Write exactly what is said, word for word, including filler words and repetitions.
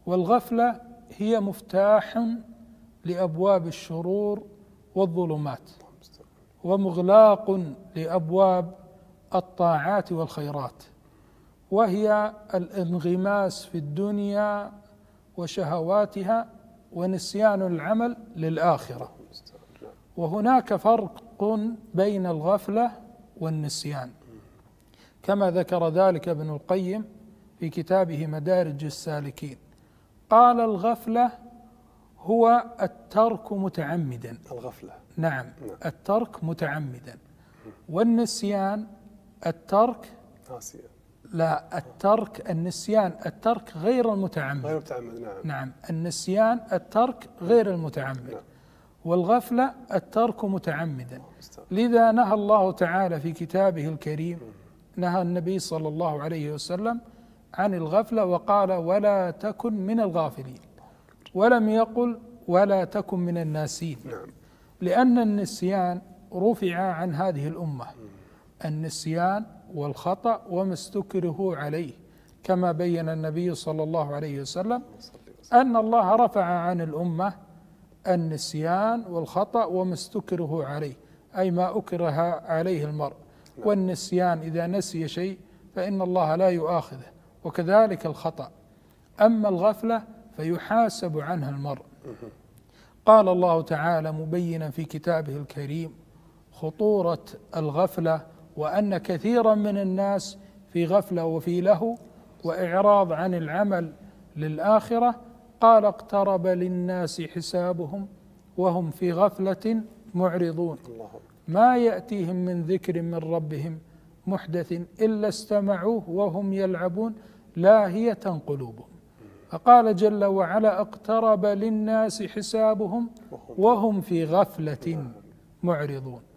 والغفلة هي مفتاح لأبواب الشرور والظلمات، ومغلاق لأبواب الطاعات والخيرات، وهي الانغماس في الدنيا وشهواتها ونسيان العمل للآخرة. وهناك فرق بين الغفلة والنسيان، كما ذكر ذلك ابن القيم في كتابه مدارج السالكين. قال: الغفلة هو الترك متعمدا. الغفلة نعم، الترك متعمدا. والنسيان الترك ناسيا. لا، الترك النسيان الترك غير المتعمد. غير متعمد. نعم. نعم، النسيان الترك غير المتعمد. نعم. والغفلة الترك متعمدا. لذا نهى الله تعالى في كتابه الكريم، نهى النبي صلى الله عليه وسلم عن الغفلة وقال: ولا تكن من الغافلين، ولم يقل ولا تكن من الناسين. نعم. لأن النسيان رفع عن هذه الأمة، النسيان والخطأ وما استكره عليه، كما بين النبي صلى الله عليه وسلم أن الله رفع عن الأمة النسيان والخطأ وما استكره عليه، أي ما أكره عليه المرء. والنسيان إذا نسي شيء فإن الله لا يؤاخذه، وكذلك الخطأ. أما الغفلة فيحاسب عنها المرء. قال الله تعالى مبينا في كتابه الكريم خطورة الغفلة، وأن كثيرا من الناس في غفلة وفي لهو وإعراض عن العمل للآخرة. قال: اقترب للناس حسابهم وهم في غفلة معرضون، ما يأتيهم من ذكر من ربهم محدث إلا استمعوه وهم يلعبون لاهية قلوبهم. فقال جل وعلا: اقترب للناس حسابهم وهم في غفلة معرضون.